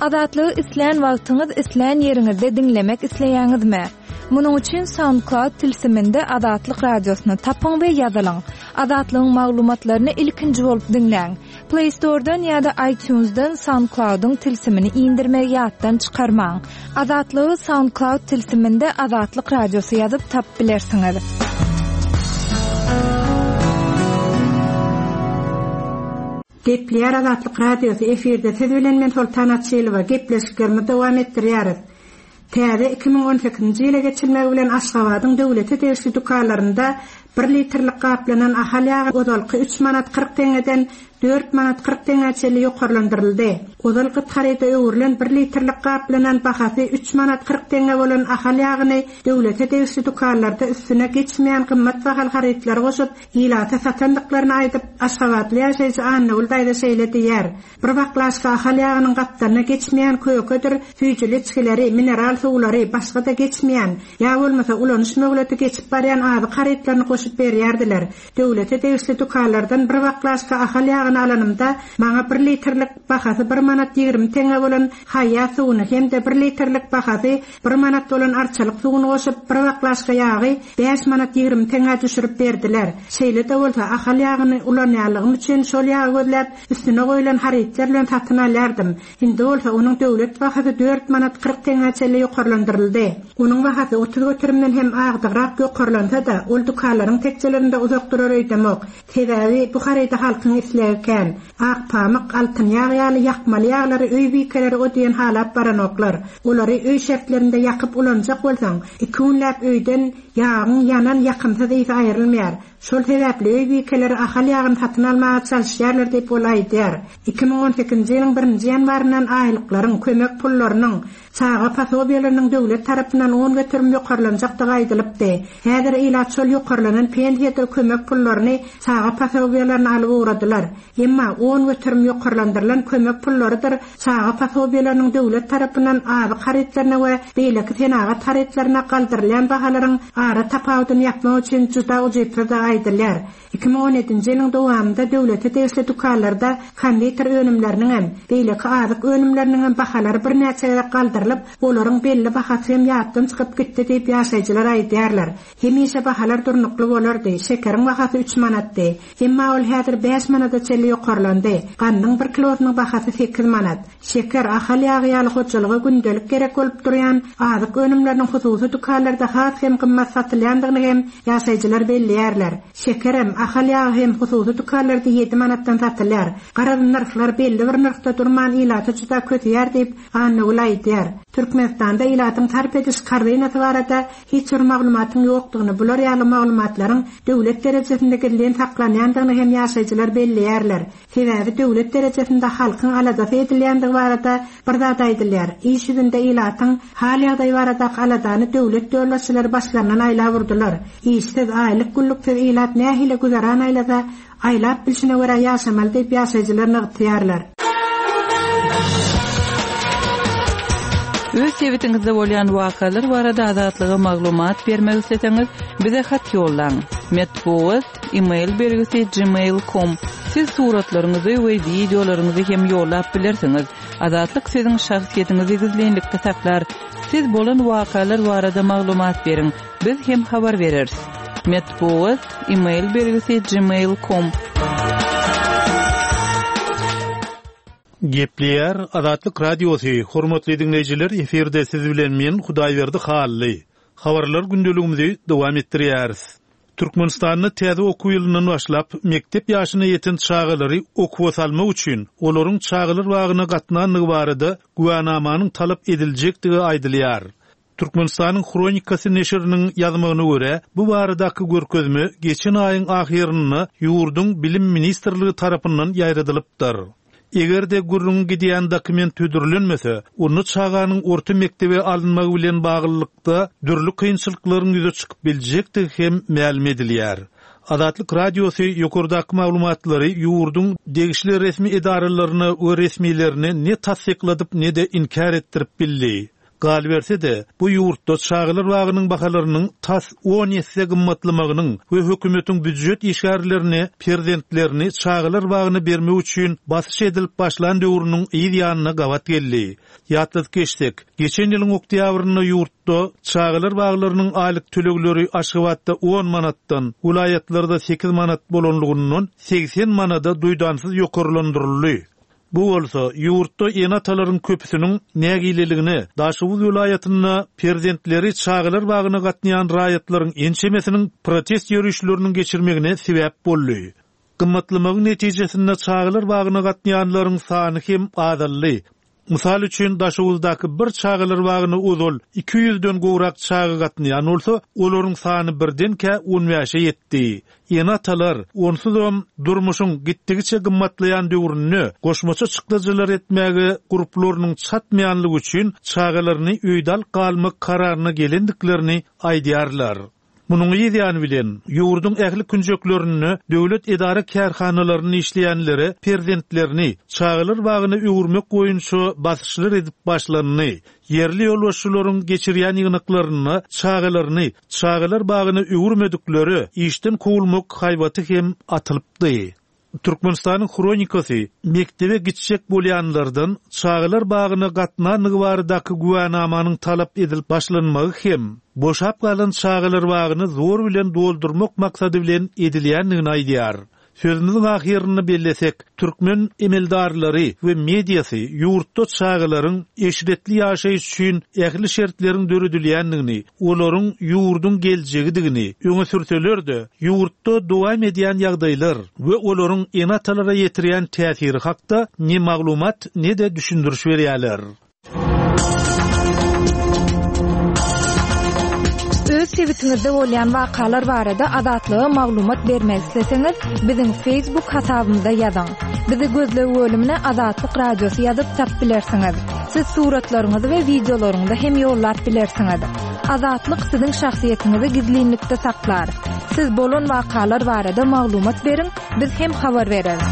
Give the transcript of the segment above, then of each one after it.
Adatlygy isleýän wagtyňyz isleýän ýeriňizde dinlemek isleýäňizmi? Munuň üçin SoundCloud tilsiminde Adatlyk radiosyny tapyň we ýazylyň. Adatlygyň maglumatlaryny ilkinji bolup dinleň. Play Store'dan ýa-da iTunes'dan SoundCloud'un tilsimini indirmek ýatdan çykarmaň. Adatlygy SoundCloud tilsiminde Adatlyk radiosy ýazyp tap bilersiňiz. Gepleýär Adatlyk radiosy efirde siz bilen men Sultanat Çylyba gepleşiklerimi dowam etdirýäris. Täze 2018-nji ýyla geçilmegi bilen Aşgabatyň döwleti degişli dukanlarynda 1 litrlik gaplanan ahal ýagy odalky 3 manat 40 teňeden 4 manat 40 teňeçe ýokarlandyryldy. Odalky tarýda öwrülen 1 litrlik gaplanan bahasy 3 manat 40 teňe bolan ahal ýagyny döwlete degişli dukanlarda üstüne geçmeýän gymmat bahal harytlar goşup ýylata satandyklaryny aýdyp Aşgabatly ýaşaýjy Annagul daýda şeýledýär. Bir baklaşka ahal ýagynyň gatlaryna geçmeýän köýködir, süýjüli içkileri, mineral suwlary, başga da geçmeýän ýa bolmasa ulanyş möhületi geçip barýan azy harytlaryny goşup berýärdiler. Döwlete degişli dukanlardan bir baklaşka ahal ýagyny alanymda maňa 1 litrlik bahasy 1 manat 20 teňe bolan haýa suwuny hem-de 1 litrlik bahasy 1 manat bolan arçalyk suwuny goşup bir baklaşka ýagy 5 manat 20 teňe düşürip berdiler. Şeýle-de bolsa ahal ýagyny ulanýarlygym üçin şol ýagy gözläp üstüne goýulan harytlar bilen satyn alýardım. Indi bolsa onuň döwlet bahasy 4 manat 40 teňeçe ýokarlandyryldy. Onuň bahasy 30 götürümden hem agdyrak ýokarlanda da ol dukanlaryň tekçelerinde uzak durar öýdemek. Sebäbi bu haryta halkyň isleýän ak pamak altyn ýagy ýakmaly ýaglary öý biýkeleri ödeýän halat baranoklar. Olary öý şertlerinde ýakyp ulanjak bolsaň, 2 günläp öýden ýagyň ýanan ýakymsy diýip aýrylmaýar. Şol sebäpli öý biýkeleri ahal ýagyny satyn almaga çalışýarlar diýip bolaýdyar. 2018-nji ýylyň 1-nji ýanwarynyň aýlyklaryň kömek pullarynyň çağa pasobiýalarynyň döwlet tarapyndan 10 götürüm ýokarlanjakdygy aýdylypdy. Häzir ilat şol ýokarlanan pensiýa kömek pullaryny çağa pasobiýalaryna alyp uradylar. Emma 10 götürüm ýokarlandyrylan kömek pullarydyr çağa pasobiýalarynyň döwlet tarapyndan azy harytlaryna we beýleki senagat harytlaryna galdyrylan bahalaryň ara tapawutyny ýapmak üçin juda ujetli aýdylýar. 2017-nji ýylyň dowamında döwlete degişli dukanlarda konditer önümleriniň hem beýleki azyk önümleriniň hem bahalary bir näçe galdyrylyp, olaryň belli bahasy hem ýatdan çykyp gitdi diýip ýaşaýjylar aýdýarlar. Hemişe bahalar durnukly bolardy. Şekeriň bahasy 3 manatdy. Emma ol häzir 5 manata çelli ýokarlandy. Gandyň 1 kilosynyň bahasy 8 manat. Şeker ahal ýagy ýaly hoçalygy gündelik gerek bolup durýan azyk önümleriniň hususy dukanlarda has hem gymmat satylýandygyny hem ýaşaýjylar bellýärler. Şeker hem ahal ýagy hem hususy dukanlarda 7 manatdan satylýar. Garadan narxlar belli bir narxda durman ýylaty juda kötüýär diýip Annagul aýdýar. Türkmenistanda ýylatyň tarp ediş karynasy barada hiç bir maglumatyň ýokdugyny, bular ýaly maglumatlaryň döwlet derejesinde gelen saklanýandygyny hem ýaşaýjylar bellýärler. Sebäbi döwlet derejesinde halkyň alada edilýändigi barada bir zat aýdylýar. Iş ýüzünde ýylatyň hal ýagdaý barada aladany döwlet döwletçileri başlarынан aýlap urdular. İşsiz aýlyk günlükde ýylat nähile güzaran aýlasa aýlap bilşine görä ýaşamaly diýip ýaşaýjylar nygtýarlar. Öz sebetiňizde bolýan wakalar barada azatlyga maglumat bermek isleseňiz, bize hat ýollaň. Metbuat email bergisi gmail.com. Siz suratlaryňyzy we videolaryňyzy hem ýollap bilersiňiz. Azatlyk siziň şahsiýetiniňizi gizlenlikde saklar. Siz bolan wakalar barada maglumat beriň. Biz hem habar bereriz. Metbuat email bergisi gmail.com. Gepleýär Adatlyk radiosy. Hormatly dinleýijiler, eferde siz bilen men Hudaýberdi Hally. Habarlar gündeligimizi dowam etdirýäris. Türkmenistanyň täze okuw ýylynyň başlap mektep ýaşyna ýeten çağalary okuwa salmak üçin olaryň çağalar wagyna gatnanlygy barada guwanamanyň talap ediljekdigi aýdylýar. Türkmenistanyň Kronikasy neşriniň ýazmagyna görä, bu baradaky görkezme geçen aýyň ahyrynda ýurduň bilim ministrligi tarapyndan ýaýradylypdyr. Egerde gurrun gidýän dokument tüdürlenmese, onu çağanyň orta mektebi alınmagy bilen bagylykda dürli kynçylyklaryň ýüze çykyp biljekdi hem ma'lum edilýär. Adatlyk radiosu ýokurdaky maglumatlary ýurduň degişli resmi edaralaryny we resmilerini ne tasdikladyp ne de inkar etdirip bildi. gal berse de bu ýurtda çağılar bagynyň bahalarynyň tas 10 ýetse gymmatlymagynyň we hökümetiň büdjet işgärlerini, prezidentlerini çağılar bagyny bermek üçin basyş edilip başlan döwrüniň ýa-ýanyna gawat geldi. Ýatlyk geçdik. Geçen ýylyň oktýabrynda ýurtda çağılar baglarynyň aýlyk tölegleri Aşgabatda 10 manatdan, vilayatlarda 8 manat bolanlygyndan 80 manada duýdansyz ýokarlandyryldy. Bu bolsa ýurtda enatalaryň köpüsiniň nägileligini, Daşowuz vilayatyna prezidentleri çağılar bagyna gatnaýan raýatlaryň ençemesiniň protest ýörüşleriniň geçirmegine sebäp boldy. Gymmatlymagyň netijesinde çağılar bagyna gatnaýanlaryň sany hem azaldy. Misal üçin Daşowuzdaky bir çağılar bagyny uzul 200-den gowrak çağı gatnaýan bolsa, olaryň sany birden-kä 15-e ýetdi. Enatalar onsuzam durmuşyň gitdigiçe gymmatlaýan döwrüni goşmaça çykdyjylar etmäge gruplarynyň çatmaýanlygy üçin çağılaryny öýdal galmak kararyna gelendiklerini aýdýarlar. Munyň ýa-ýany bilen ýurduň ähli künjeklerini, döwlet edara kärhanalaryny işleýänleri, prezidentlerini çağılar bagyny öwürmek boýunça basyşlar edip başlanyny, yerli ýolbaşçylaryň geçirýän ýygnaklaryny, çağılar bagyny öwürmedikleri işden kowulmak haýbaty hem atylypdy. Türkmenistanyň kronikasy mektebe gitjek bolýanlardan çağılar bagyna gatnaýan baradaky güwänamanyň talap edilip başlanmagy hem boşap galan çağılar bagyny zor bilen doldurmak maksady bilen edilýändigini aýdýar. Sözümizin ahirini bellesek, Türkmen emeldarlary we mediasy ýurtda çağılaryň eşretli ýaşaýyş üçin ähli şertleriň döredilýändigini, olaryň ýurdun geljegidigini öňe sürseler-de, ýurtda dowam edýän ýagdaýlar we olaryň enatalara ýetirýän täsiri hakda ne maglumat ne de düşündiriş berýärler. Öz sebitinizde bolýan wakalar barada adatlyga maglumat bermek isleseňiz, biziň Facebook hasabymyza ýazyň. Bizi gözlegi bölümine Adatlyk Radiosu ýazyp tap bilersiňiz. Siz suratlaryňyzy we videolaryňyzy hem ýollap bilersiňiz. Adatlyk siziň şahsiýetiniňizi gizlinlikde saklar. Siz bolan wakalar barada maglumat beriň, biz hem habar bereriz.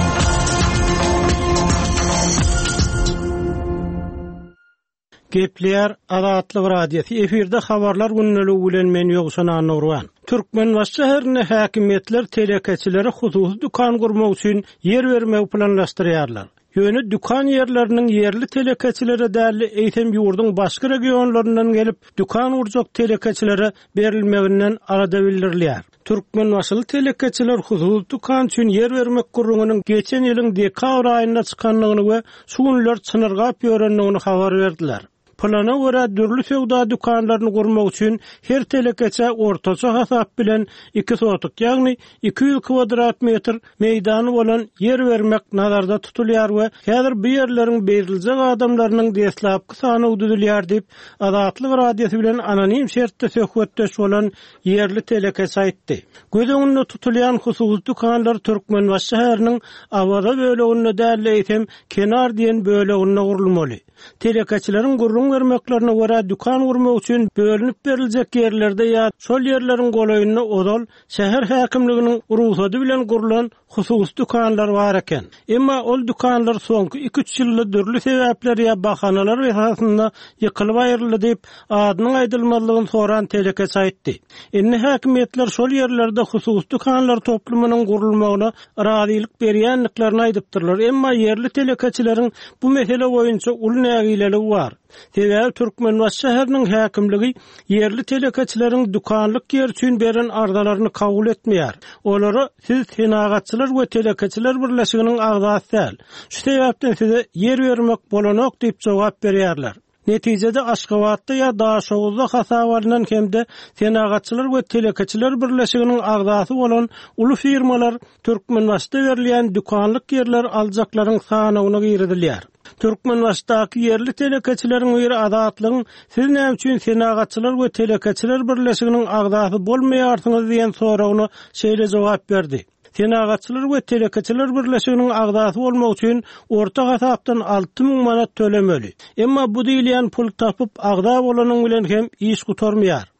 Gepler Adatlyk Radiosu efirde habarlar günneligi bilen men ýogşan Nurwan. Türkmenbaş şäherine häkimetler telekeçilere hususy dukan gurmak üçin yer bermek planlaşdyrýarlar. Ýöne dukan yerleriniň yerli telekeçilere däli eýtem ýurduň başga regionlaryndan gelip dukan urjak telekeçilere berilmeginden arada bildirilýär. Türkmenbaşly telekeçiler hususy dukan üçin yer bermek gurrungynyň geçen ýylyň dekabr aýynda çykanlygyny we şuňlar çynargap ýörenligini habar berdiler. Plana göre dürlü sewda dukanlaryny gurmak üçin her telekeçe ortaça hasap bilen 2 sotuk, ýagny 200 kvadrat metr meýdany bolan yer bermek nazarda tutulýar we häzir bu ýerleriň beriljek adamlarynyň deslapky sany ududylýar diýip Adatlyk Radiosu bilen anonim şertde söhbetdeş bolan yerli telekeçe aýtdy. Göz öňünde tutulýan hususy dukanlar Türkmenbaş şäheriniň awada böleginde däli eýtem kenar diýen böleginde gurulmaly. Telekeçileriň gurrun vermeklerine göre dukan gurmak üçin bölünip beriljek ýerlerde ýa şol ýerleriň golaýyny odal şäher häkimliginiň ruhsady bilen gurulan hususy dukanlar bar eken. Emma ol dukanlar soňky 2-3 ýylda dürli sebäpler ýa bahanalar esasynda ýykylyp aýryldy diýip adynyň aýdylmalygyny soran telekeçe aýtdy. Indi häkimetler şol ýerlerde hususy dukanlar toplumynyň gurulmagyna razylyk berýänliklerini aýdypdyrlar. Emma yerli telekeçileriň bu mesele boýunça ul nägileligi bar. Sebäbi Türkmenbaş şäheriniň häkimligi yerli telekeçileriň dukanlyk yer üçin beren ardalaryny kabul etmeýär. Olary siz senagatçylar we telekeçiler birleşiginiň agzasy. Şu sebäpden size yer bermek bolanok diýip jogap berýärler. Netijede Aşgabatda ýa Daşowuzda hasabalynan hemde senagatçylar we telekeçiler birleşiginiň agzasy bolan uly firmalar Türkmenbaşda berilýän dukanlyk yerler aljaklaryň sanawyna girdilýär. Türkmenbaşdaky yerli telekeçileriň biri adatlygyň siz näme üçin senagatçylar we telekeçiler birleşiginiň agzasy bolmaýarsyňyz diýen soragyna şeýle jogap berdi. Senagatçylar we telekeçiler birleşiginiň agzasy bolmak üçin orta hasapdan 6000 manat tölemeli. Emma bu diýilýän pul tapyp agza bolanyň bilen hem iş gutarmaýar.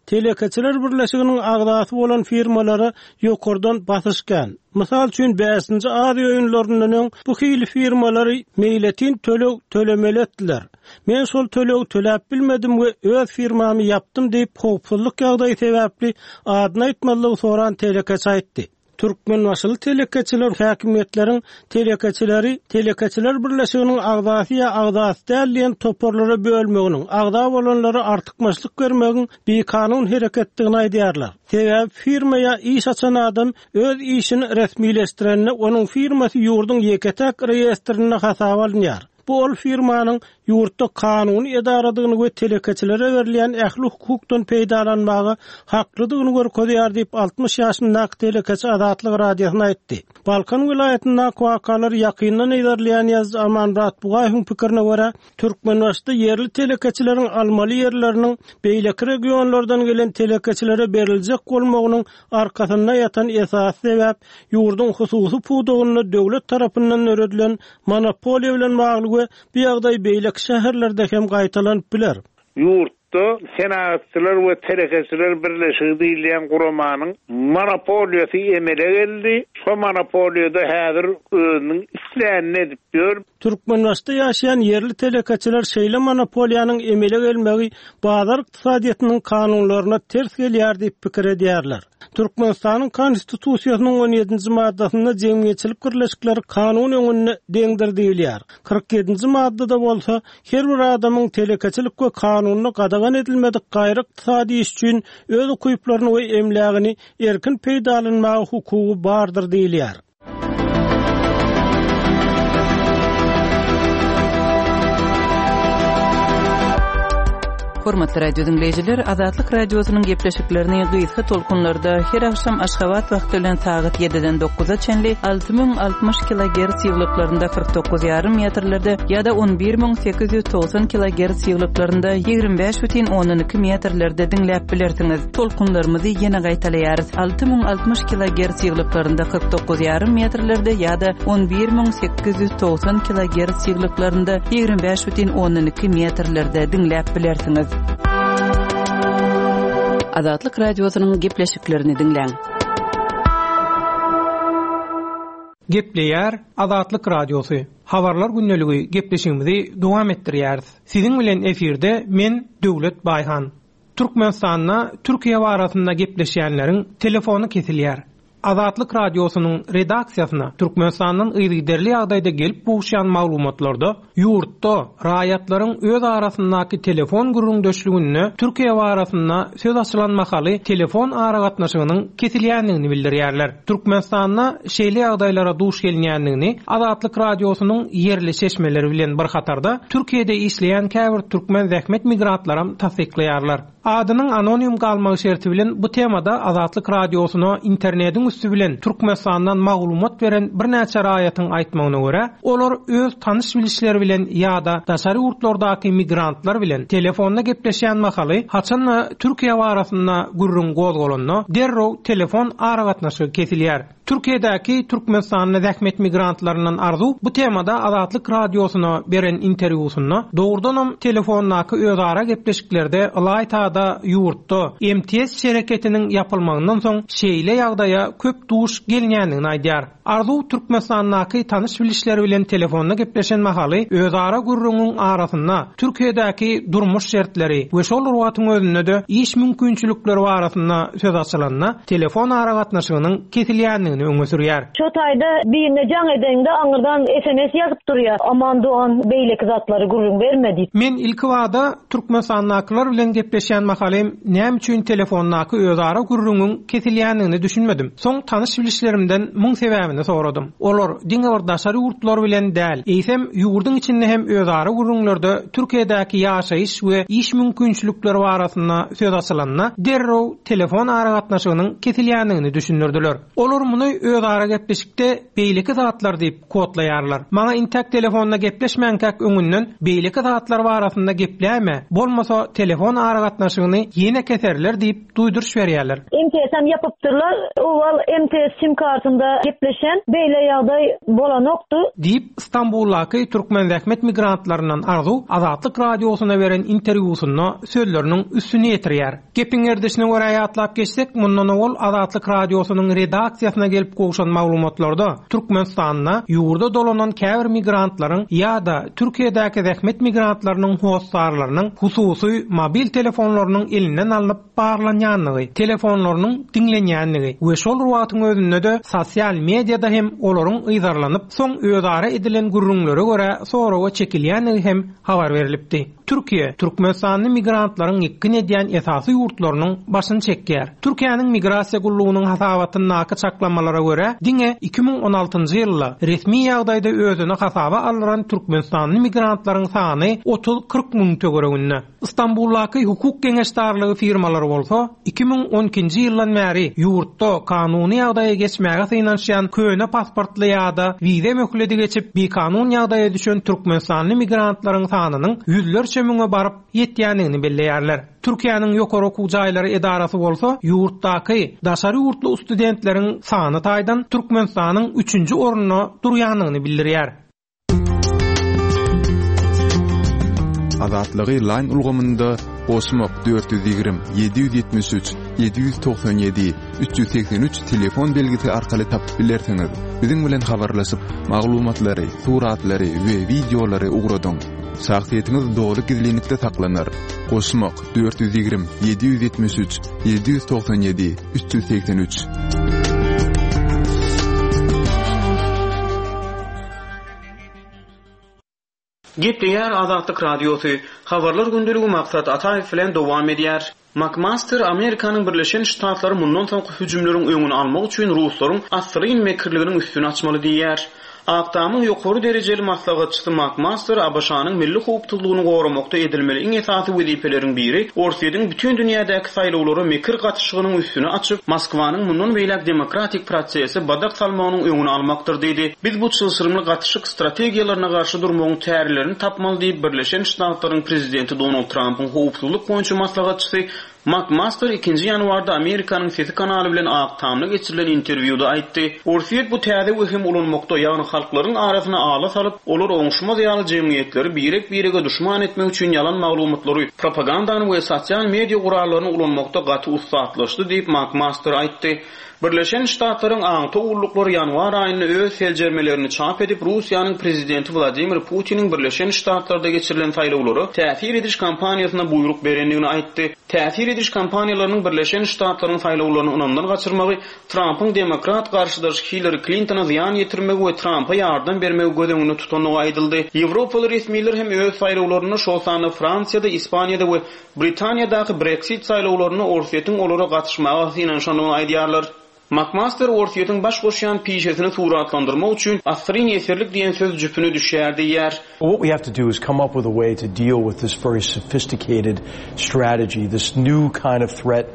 Telekeçiler Birleşiginiň agdaty bolan firmalary ýokardan basyşgan. Mysal üçin 5-nji ady öýünlerinden bu hili firmalary meýletin tölemeli etdiler. Men şol töläp bilmedim we öz firmamy yapdym diýip howpsuzlyk ýagdaýy sebäpli adyny aýtmalygy soran telekeçi aýtdy. Türkmenbaşyly telekeçiler häkimetleriň Telekeçiler Birleşiginiň agdaty däliýän toporlara bölmeginiň agda bolanlara artykmaçlyk bermegiň bir kanun hereketdigini aýdýarlar. Sebäp firmaya iş açan adam öz işini resmileşdirenine onuň firmasy ýurduň ýeketek reýestrini hasaba alýar. Bu ol firmanyň ýurtda kanuny edaradygyny we telekeçilere berilýän ähli hukukdan peýdalanmagy haklydygyny görkezýär diýip 60 ýaşyndaky telekeçi Azatlyk radiosyna aýtdy. Balkan vilayatynyň wakalar ýakyndan eýderleýän ýaz Amanrat Bugaýyň pikirine görä, Türkmenbaşda yerli telekeçileriň almaly ýerleriniň beýleki regionlardan gelen telekeçilere beriljek bolmagynyň arkasynda ýatan esas sebäp ýurduň hususy pudugyny döwlet tarapyndan öredilen monopoliýa bilen bagly we bu ýagdaý beýleki şäherlerde hem gaýtalanyp biler. Ýurtda senatçylar we telekeçiler birleşigi diýilen guramanyň monopoliýasy emele geldi. Şo monopoliýada häzir özüniň işlerini edip ber. Türkmenbaşda ýaşaýan yerli telekeçiler şeýle monopoliýanyň emele gelmegi bazar ykdysadyýatynyň kanunlaryna ters gelýär diýip pikir edýärler. Türkmenistanyň konstitusiýasynyň 17-nji maddasynda jemgyýetçilik birleşikleri kanun öňünde deňdirdiler. 47-nji maddada bolsa her bir adamyň telekeçilik we kanunyna gadagan edilmedik gaýry ykdysady iş üçin öz hukuklaryny we emlägini erkin peýdalanmagy hukugy bardyr diýilýär. Hormatly radio dinleyijiler, Azatlyk radiosynyň gepleşiklerini gysga tolkunlarda her akşam Aşgabat wagty bilen saat 7-den 9-a çenli 6060 kHz ýyglyklarynda 49,5 metrlerde ýa-da 11890 kHz ýyglyklarynda 25,12 metrlerde dinläp bilersiňiz. Tolkunlarymyzy ýene gaýtalaýarys. 6060 kHz ýyglyklarynda 49,5 metrlerde ýa-da 11890 kHz ýyglyklarynda 25,12 metrlerde dinläp bilersiňiz. Azatlyk radiosynyň gepleşiklerini dinläň. Gepleýär Azatlyk radiosy. Habarlar günneligi gepleşigimizi dowam etdirýäris. Siziň bilen efirde men Döwlet Baýhan. Türkmenistanyna Türkiýe barasynda gepleşýänleriň telefony kesilýär. Azatlyk radiosynyň redaksiýasyna Türkmenistanyň ýygyderli ýagdaýda gelip buğuşan maglumatlarda ýurtda raýatlaryň öz arasyndaky telefon gürrüňdeşligini Türkiýe barasynda söz açylanmakaly telefon aragatnaşygynyň kesilýändigini bildirýärler. Türkmenistanyna şeýle ýagdaýlara duş gelýändigini Azatlyk radiosynyň yerli seçmeleri bilen bir hatarda Türkiýede işleýän käbir türkmen zähmet migrantlaram tasdiklaýarlar. Adynyň anonim galmagy şerti bilen bu temada Azatlyk radiosyna internetiň üstü bilen Türkmenistandan maglumat beren bir näçe raýatyň aýtmagyna görä, olar öz tanış bilişleri bilen ýa-da daşary ýurtlardaky migrantlar bilen telefonda gepleşýän makaly haçan Türkiýe barasynda gürrüň gozgolanda derrew telefon aragatnaşygy kesilýär. Türkiýedäki Türkmenistanyň zähmet migrantlarynyň arzu bu temada Azatlyk radiosyna beren interwýusynda dogrudan telefondaky özara gepleşiklerde Alaytada ýurtda MTS şereketiniň yapylmagyndan soň şeýle ýagdaýa köp duş gelýändigini aýdýar. Arzu Türkmenistanyň tanış bilişleri bilen telefonda gepleşen makaly özara gürrüňiň arasynda Türkiýedäki durmuş şertleri we şol ruwatyň özünde de iş mümkinçilikleri barasynda söz açylanna telefon aragatnaşygynyň kesilýändigini öňe sürýär. Şu taýda birine jaň edende aňyrdan SMS ýazyp durýar. Aman doan beýleki zatlary gürrüň bermedi. Men ilki wada Türkmenistanyňkylar bilen gepleşýän makalym näme üçin telefondaky özara gürrüňiň kesilýändigini düşünmedim. Soň tanış bilişlerimden muň sebäbini soradym. Olar diňe bir daşary ýurtlar bilen däl, eýsem ýurduň içinde hem özara gürrüňlerde Türkiýedäki ýaşaýyş we iş mümkinçilikleri barasynda söz açylanna derrew telefon aragatnaşygynyň kesilýändigini düşünürdiler. Olar muny özara gepleşikde beýleki zatlar diýip kodlaýarlar. Maňa intak telefonda gepleşmänkäk öňünden beýleki zatlar barasynda gepläme, bolmasa telefon aragatnaşygy almaşygyny ýene keserler diýip duýduruş berýärler. MTS'm yapıptırlar. Owal MTS sim kartynda gepleşen beýle ýagdaý bolanokdy diýip İstanbuldaky türkmen zähmet migrantlarynyň arzu Azatlyk radiosyna beren interwýusyny sözleriniň üstüne ýetirýär. Gepiň erdişine görä ýatlap geçsek, mundan ol Azatlyk radiosynyň redaksiýasyna gelip gowşan maglumatlarda Türkmenistanyna ýurda dolanan käbir migrantlaryň ýa-da Türkiýedäki zähmet migrantlarynyň howsarlarynyň hususy mobil telefonlarynyň elinden alınıp bağlanýanlygy, telefonlarynyň dinlenýänligi we şol ruwatyň özünde de sosial mediada hem olaryň ýyzarlanyp soň öýdara edilen gurrunlara görä soraga çekilýänligi hem habar berilipdi. Türkiýe Türkmenistanyň migrantlaryň ýekkin edýän esasy ýurtlarynyň başyny çekýär. Türkiýanyň migrasiýa gullugynyň hasabatyny naky çaklamalara görä, diňe 2016-njy ýylda resmi ýagdaýda özüne hasaba alynan Türkmenistanyň migrantlaryň sany 30-40 müň töwereginde. İstanbuldaky hukuk geňeşdarlygy firmalary bolsa 2012-njy ýyldan bäri ýurtda kanuny ýagdaýa geçmäge synanşýan köne pasportly ýa-da wize möhledi geçip bir kanun ýagdaýa düşen Türkmenistanyň migrantlaryň sanynyň ýüzlerçe müňe baryp ýetýändigini belleýärler. Türkiýanyň ýokary okuw jaýlary edarasy bolsa ýurtdaky daşary ýurtly studentleriň sany taýdan Türkmenistanyň 3-nji orunyna durýanlygyny bildirýär. Azatlygy line ulgamynda Osmok 420 773 797 383 telefon belgisi arkaly tapyp bilersiňiz. Biziň bilen habarlaşyp maglumatlary, suratlary we videolary ugradyň. Şahsiýetiniz dogry gizlilikde saklanır. Osmok 420 773 797 383. Gepleýär Azatlyk radiosy. Habarlar gündeligi maksat Ataýew bilen dowam edýär. McMaster Amerikanyň Birleşen Ştatlary mundan soňky hüjümleriň öňüni almak üçin ruslaryň asryn mekirliginiň üstüne açmaly diýär. Aqtamyň ýokary derejeli maslahatçysy McMaster ABŞ-nyň milli howpsuzlygyny goramakda edilmeli iň esasy wezipeleriň biri Orsiýanyň bütün dünýädäki saýlawlara mekir gatnaşygynyň üstüne açyp Moskwanyň mundan beýlek demokratik prosesi badak salmagynyň öňüni almakdyr diýdi. Biz bu çylsyrymly gatnaşyk strategiýalaryna garşy durmagyň tärilerini tapmaly diýip Birleşen Ştatlaryň prezidenti Donald Trump'yň howpsuzlyk boýunça maslahatçysy McMaster 2-nji ýanwarda Amerikanyň Sesi kanaly bilen aqtamly geçirilen interwýuda aýtdy. Orsiýet bu täze wehim ulanmakda, ýagny halklaryň arasyna ala salyp, olar oňşmaz ýaly jemgyýetleri birek-birege duşman etmek üçin ýalan maglumatlary, propagandany we sosial media guralaryny ulanmakda gaty ustaatlaşdy diýip McMaster aýtdy. Birleşen Ştatlaryň aňta ullukları ýanwar aýyny öz seljermelerini çap edip Russiýanyň prezidenti Vladimir Putiniň Birleşen Ştatlarda geçirilen saýlawlary täsir ediş kampaniýasyna buyruk berendigini aýtdy. Täsir ediş kampaniýalarynyň Birleşen Ştatlaryň saýlawlaryny ondan gaçyrmagy Trump'yň demokrat garşydaşı Hillary Clinton'a ziyan ýetirmegi we Trump'a ýardam bermegi gödüňini tutanyny aýdyldy. Ýewropaly resmiler hem öz saýlawlaryny şol sany Fransiýada, Ispaniýada we Britaniýadaky Brexit saýlawlaryny Orsiýetiň olara gatnaşmagy synanşanyny aýdýarlar. McMaster Orsiýetiň baş goşýan piýesini suratlandyrmak üçin asryn eserlik diýen söz jüpüne düşýär diýär. What we have to do is come up with a way to deal with this very sophisticated strategy, this new kind of threat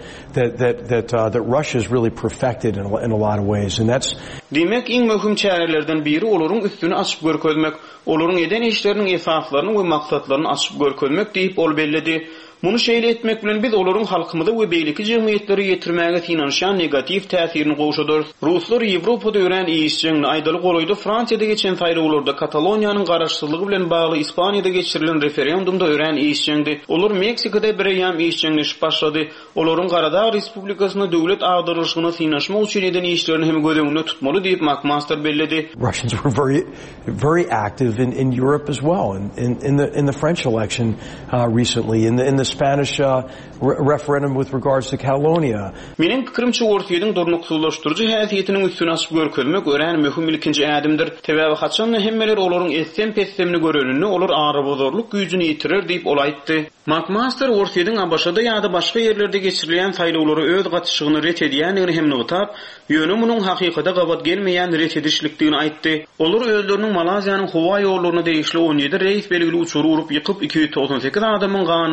that Russia has really perfected in a lot of ways, and that's. Demek iň möhüm çärelerden biri olaryň üstüne açyp görkezmek, olaryň eden işleriniň esaslaryny we maksatlaryny açyp görkezmek diýip ol belledi. Bunu şeýle etmek bilen biz olaryň halkymyza we beýleki jemgyýetleri ýetirmäge synanşan negativ täsirini gowşadyr. Ruslar Ýewropada ören işçiňni aýdaly golaýdy. Fransiýada geçen saýlawlarda Kataloniýanyň garaşsyzlygy bilen bagly Ispaniýada geçirilen referendumda ören işçiňdi. Olar Meksikada bir ýam işçiňni başlady. Olaryň Garadağ Respublikasyna döwlet agdyrylşygyna synaşmak üçin eden işlerini hem gödüňünde tutmaly diýip McMaster belledi. Russians were very active in Europe as well, in the French election recently, in the Spanish referendum with regards to Catalonia. Menin pikirimçe Orsiýanyň durnuksuzlaşdyrjy häsiýetiniň üstüne açyp görkezmek ören möhüm ilkinji ädimdir. Sebäbi haçan hemmeler olaryň etsen pessemini görenini olar arabozorluk güýjüni ýitirer diýip ol aýtdy. McMaster Orsiýanyň ABŞ-da ýa-da başga ýerlerde geçirilen saýlawlary öz gatnaşygyny ret edýändigini hem nugtap, ýöne munyň hakykata gabat gelmeýän ret edişlikdigini aýtdy. Olar özleriniň Malaziýanyň howa ýollaryna degişli 17 reis belgili uçury urup ýykyp 298 adamyň ganyny galan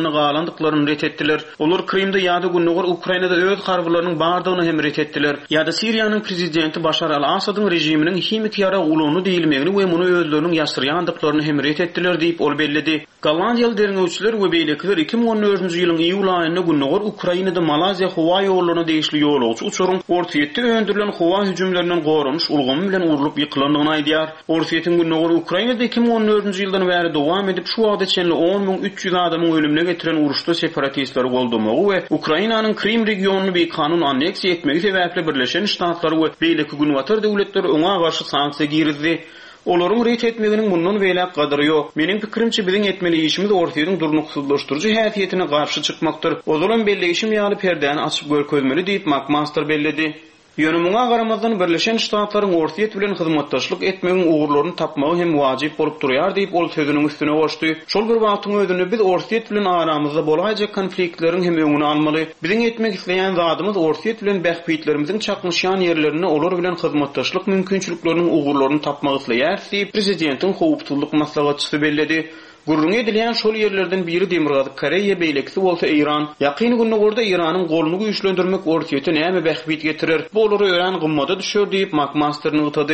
ýaşyrýandyklaryny ret etdiler. Olar Krimde ýa-da Gündoğar Ukrainada öz harbylarynyň bardygyny hem ret etdiler. Ýa-da Siriýanyň prezidenti Başar al-Asadyň rejiminiň himmet ýara ulyny diýilmegini we muny özleriniň ýaşyrýandyklaryny hem ret etdiler diýip ol bellidi. Gollandiýaly derňewçiler we beýlekler 2014-nji ýylyň iýul aýynda Gündoğar Ukrainada Malaziýa howa ýollaryna değişli ýolagçy uçuryň ortaýetde öndürilen howa hüjümlerinden gorunmuş ulgamy bilen urulyp ýykylandygyny aýdýar. Ortaýetiň Gündoğar Ukrainada 2014-nji ýyldan bäri dowam edip şu wagtda çenli 10.300 adamyň ölümine getiren uruşda separatistler goldurmagy we Ukrainanyň Krim regionuny bir kanun anneksiýa etmegi sebäpli Birleşen Ştatlar we beýleki günwatar döwletler oňa garşy sanksiýa girdi. Olaryň ret etmeginiň mundan beýlek gadary ýok. Meniň pikirimçe biziň etmeli işimiz ortaýyň durnuksuzlaşdyrjy häsiýetine garşy çykmakdyr. Ozalan belli işim ýaly perdäni açyp görkezmeli diýip McMaster bellidi. Ýönümüňe garamazdan Birleşen Ştatlaryň ortaýet bilen hyzmatdaşlyk etmegiň ugurlaryny tapmagy hem wajyp bolup durýar diýip ol sözüniň üstüne goşdy. Şol bir wagtyň özünde biz ortaýet bilen aramyzda bolajak konfliktleriň hem öňüni almaly. Biziň etmek isleýän zadymyz ortaýet bilen bähpitlerimiziň çakmışýan ýerlerini olar bilen hyzmatdaşlyk mümkinçilikleriniň ugurlaryny tapmagy isleýär diýip prezidentiň howpsuzlyk maslahatçysy bellidi. Gurrun edilen şol yerlerden biri Demirgazyk Koreýa beýlekçisi bolsa Iran. Ýakyny günlerde Iranyň goluny güýçlendirmek ortaýete näme bähbit getirir? Bu olary öýän gymmada düşür diýip McMaster'ny ýytady.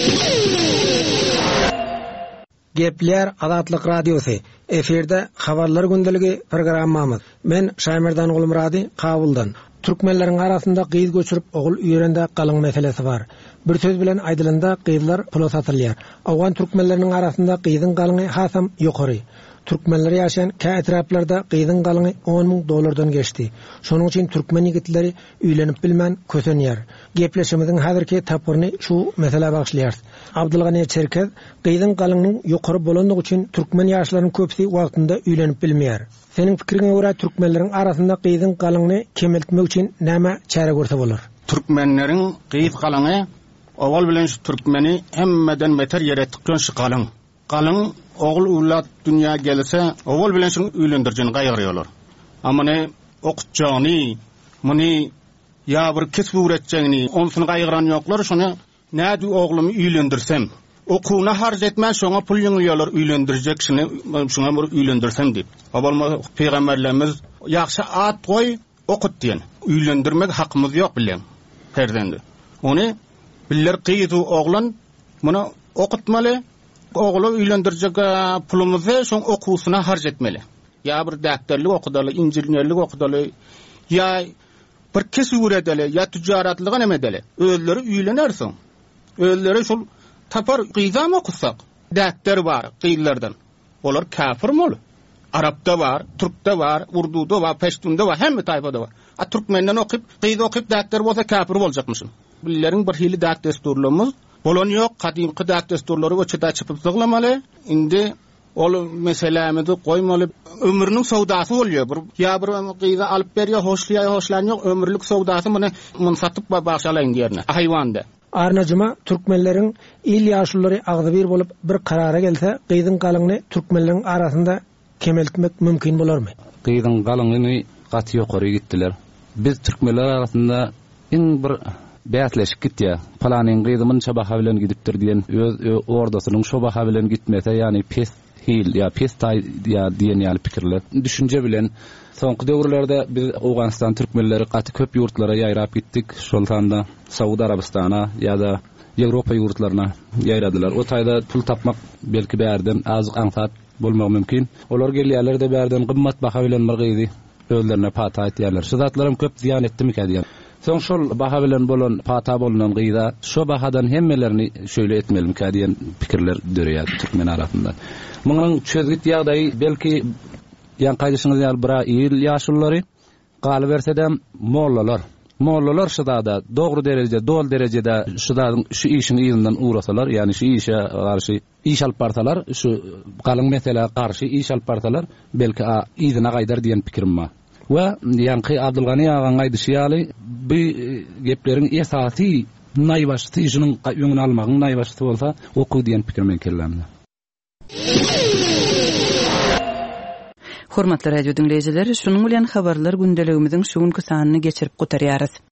Gepler Azatlyk Radiosu. Eferde habarlar gündəligi programmamız. Men Şaýmerdan Gulmurady Kabuldan. Türkmenleriň arasynda gyýz göçürüp ogul üýrende galyň meselesi bar. Bir söz bilen aýdylanda gyýzlar pula satylýar. Awgan türkmenleriň arasynda gyýzyň galyny hasam ýokary. Türkmenler ýaşaýan kä etraplarda gyýzyň galyny $10.000 geçdi. Şonuň üçin türkmen ýigitleri üýlenip bilmän kösenýär. Gepleşimiziň häzirki tapyryny şu mesele bagşlaýar. Abdulgany Çerkez gyýzyň galynyň ýokary bolandygy üçin türkmen ýaşlarynyň köpsi wagtynda üýlenip bilmeýär. Senin pikiriňe görä türkmenleriň arasynda gyýzyň galyny kemeltmek üçin näme çare görse bolar? Türkmenleriň gyýz galyny awal bilen şu türkmeni hemmeden beter ýere tıkýan şu galyň. Galyň ogul ulat dünýä gelse awal bilen şunu üýlendirjeni gaýyrýarlar. Amma ne okutjagyny, muny ýa bir kesip öwretjegini, onysyny gaýyran ýoklar, şunu näde oglumy üýlendirsem, okuwna harj etmän şoňa pul ýyňlýarlar üýlendirjek şunu şoňa bir üýlendirsem diýip. Awalma peýgamberlerimiz ýaxşy at goý, okut diýen. Üýlendirmek hakymyz ýok bilen. Herdendi. Ony biller gyýzy oglan muny okutmaly. Oglu üýlendirjek pulumuzy şoň okuwsyna harj etmeli. Ýa bir däkterlik okudaly, injinierlik okudaly, ýa bir kesip öwredeli, ýa tüjaratlyga nemedeli. Özleri üýlenersiň. Özleri şol tapar gyýzam okusak, däkter bar gyýlardan. Olar kafir mol. Arapda bar, Türkde bar, Urduda bar, Peştunda bar, hemme taýpada bar. A türkmenden okyp, gyýz okyp däkter bolsa kafir boljakmyşyn. Billeriň bir hili däk desturlarymyz bolan ýok, kadymky däk desturlary öçede çypyp zyglamaly. Indi ol meselemizi goýmaly, ömrüniň sowdasy bolýar. Ýa bir gyýza alyp berýär, hoşlaýan ýok, ömürlük sowdasy muny satyp başalaýyn diýerler. Haýwanda. Arnajyma türkmenleriň il ýaşlary agzy bir bolup bir karara gelse, gyýzyň galyny türkmenleriň arasynda kemeltmek mümkin bolarmy? Gyýzyň galyny gaty ýokary gitdiler. Biz türkmenler arasynda in bir bätleşik gitdi. Palanyň gyzymyň şabaha bilen gidipdir diýen öz ordasynyň şabaha bilen gitmese, ýani pes hil ýa pes taý ýa diýen ýaly pikirler. Düşünje bilen soňky döwürlerde biz Awganistan türkmenleri gaty köp ýurtlara ýaýrap gitdik. Şoltanda Saudy Arabistana ýa-da Ýewropa ýurtlaryna ýaýradylar. O taýda pul tapmak belki bärden az aňsat bolmak mümkin. Olar gelýärler-de bärden gymmat baha bilen bir gyzy özlerine pata aýtýarlar. Şu zatlarym köp ziýan etdimi diýen. Soň şol baha bilen bolan pata bolunan gyýda şo bahadan hemmelerini şöyle etmelim diýen pikirler dörýär türkmen arasynda. Munyň çözgüt ýagdaýy belki ýan gaýdyşyňyz ýaly bir ýyl ýaşullary galy bersedem mollalar şuda dogry derejede, dol derejede şudadyň şu işini ýygynyň uğrasalar, ýani şu işe garşy iş alyp barsalar, şu galyň mesele garşy iş alyp barsalar, belki ýygyna gaýdar diýen pikirim bar. Ve ýanky Abdulgany agan gaýdyşy ýaly bu gepleriň esasy naýbaşy işiniň öňüni almagyň naýbaşy bolsa, okuw diýen pikirmen kellemdi. Hormatly radio dinleýijiler, şunuň bilen habarlar gündeligimiziň şu günkü sanyny geçirip gotarýarys.